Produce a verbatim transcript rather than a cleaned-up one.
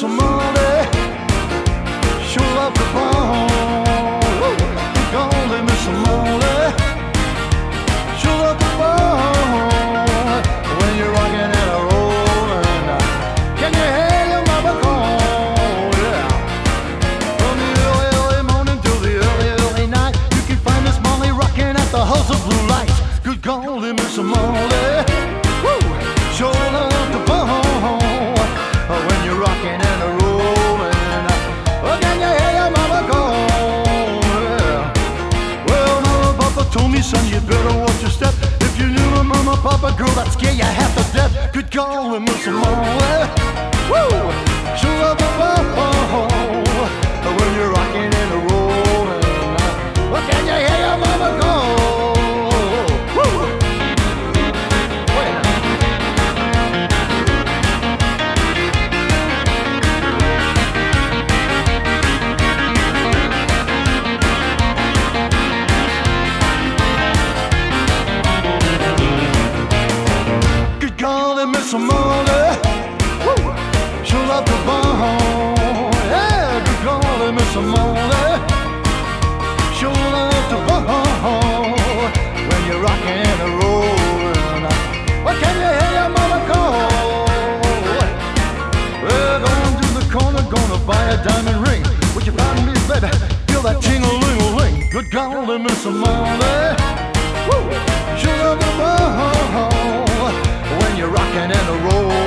Miss Molly, sure love the bone. Good golly, Miss Molly, sure love the bone. When you're rocking and a rolling, can you hear your mama call? Yeah. From the early, early morning till the early, early night, you can find Miss Molly rocking at the house of blue lights. Good golly, Miss Molly, woo, sure love the bone. When you're rocking and a rolling, oh, can you hear your mama call? Yeah. Well, Mama, Papa told me, son, you better watch your step. If you knew a Mama, Papa girl, that'd scare you half to death. Good golly, Miss Molly, woo, sure love the bone. When you're rocking and a rolling, oh, can you hear your mama call? Woo. Miss Molly, woo, sure love the bone. Yeah, good golly, Miss Molly, sure love the bone. When you're rocking and rolling, what can you hear your mama call? We're going to the corner, gonna buy a diamond ring. Would you find me, baby? Feel that ting-a-ling-a-ling. Good golly, Miss Molly, woo, sure love the bone. When you're rocking and a roll.